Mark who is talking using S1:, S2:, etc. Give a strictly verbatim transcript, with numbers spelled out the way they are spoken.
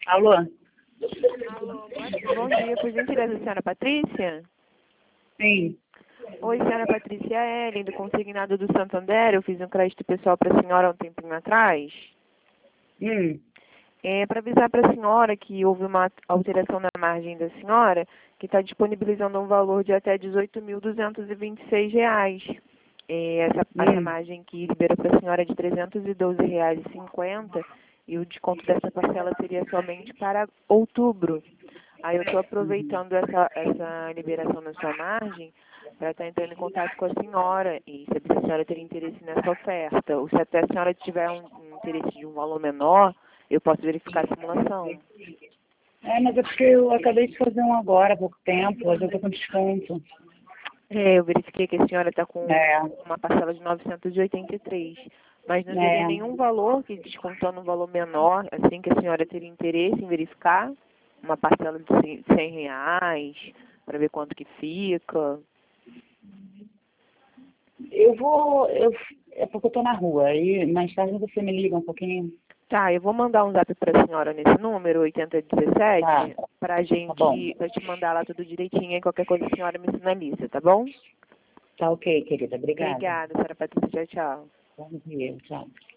S1: Alô?
S2: Alô, boa- bom dia, por gentileza, senhora Patrícia?
S1: Sim.
S2: Oi, senhora Patrícia, é Ellen, do consignado do Santander. Eu fiz um crédito pessoal para a senhora há um tempinho atrás.
S1: Hum.
S2: É para avisar para a senhora que houve uma alteração na margem da senhora, que está disponibilizando um valor de até dezoito mil duzentos e vinte e seis reais. É, essa, essa
S1: Hum.
S2: margem que liberou para a senhora é de trezentos e doze reais e cinquenta e o desconto dessa parcela seria somente para outubro. Aí eu estou aproveitando essa, essa liberação na sua margem para estar entrando em contato com a senhora e saber se a senhora teria interesse nessa oferta. Ou se até a senhora tiver um, um interesse de um valor menor, eu posso verificar a simulação.
S1: É, mas é porque eu acabei de fazer um agora há pouco tempo, hoje eu tô com desconto.
S2: É, eu verifiquei que a senhora está com
S1: É,
S2: uma parcela de novecentos e oitenta e três, mas não teria
S1: é.
S2: nenhum valor que descontando um valor menor, assim que a senhora teria interesse em verificar, uma parcela de cem reais, para ver quanto que fica.
S1: Eu vou, eu, é porque eu tô na rua, aí mais tarde você me liga um pouquinho.
S2: Tá, eu vou mandar um zap para a senhora nesse número, oitenta e
S1: Tá,
S2: sete, para a
S1: tá bom.
S2: gente, para te mandar lá tudo direitinho e qualquer coisa a senhora me sinaliza, tá bom?
S1: Tá ok, querida, obrigada.
S2: Obrigada, senhora Patrícia. Tchau, tchau.
S1: Bom dia, tchau.